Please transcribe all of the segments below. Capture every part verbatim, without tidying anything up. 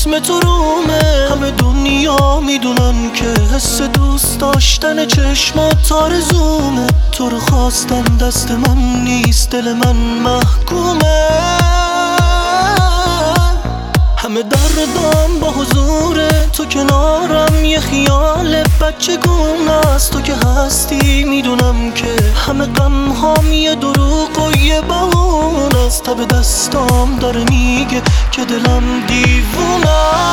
اسم تو رومه. همه دنیا میدونن که حس دوست داشتن چشمات آرزومه. تو رو خواستن دست من نیست، دل من محکومه. همه دردم با حضور تو کنارم، یه خیال بچگونه است. تو که هستی میدونم که همه غم هام یه دروغ و یه بهونه است. تب دستام داره میگه که دلم دیوونه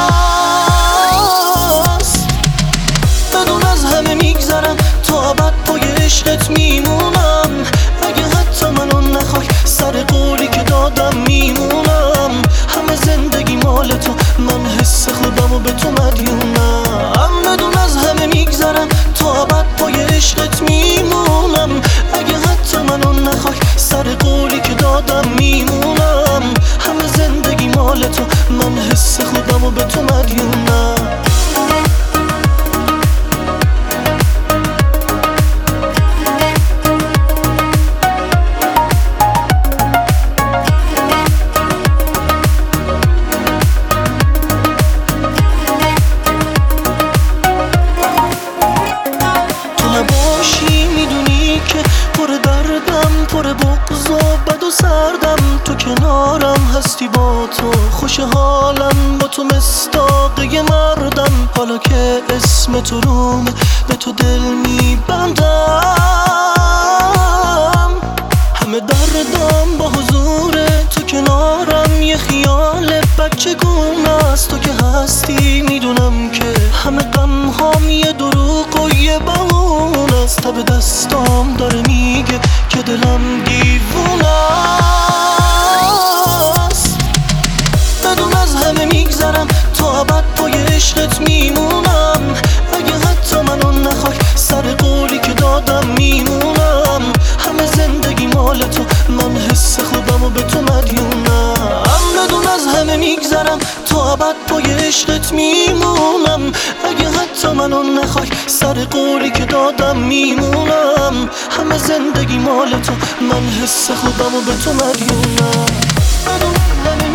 است. بدون از همه میگذرم، تا ابد پای عشقت میمونم. اگه حتی منو نخوای، سر قولی که دادم میمونم. همه زندگی مال تو، من حس خودمو به تو مدیونم. بدون از همه میگذرم، تا ابد پای عشقت میمونم. اگه حتی منو نخوای، سر قولی که دادم میمونم. همه زندگی مال تو، من حس خودمو به تو مدیونم. پر دردم، پر بغض و بد و سردم. تو کنارم هستی، با تو خوش حالم. با تو مصداقه مردم. حالا که اسم تو رومه، به تو دل میبندم. همه دردم با حضور تو کنارم، یه خیال بچگونه است. تو که هستی میدونم که همه غم هام یه دروغ و یه بهونه است. تب دستام داره میگه که دلم دیوونه است. بدون از همه میگذرم، تا ابد پای عشقت میمونم. اگه حتی منو نخوای، سر قولی که دادم میمونم. همه زندگی مال تو، من حس خودمو به تو مدیونم. بدون از همه میگذرم، تا ابد پای عشقت میمونم. اگه حتی منو نخوای، سر قولی که دادم میمونم. همه زندگی مال تو، من حس خودمو به تو مدیونم. بدون همه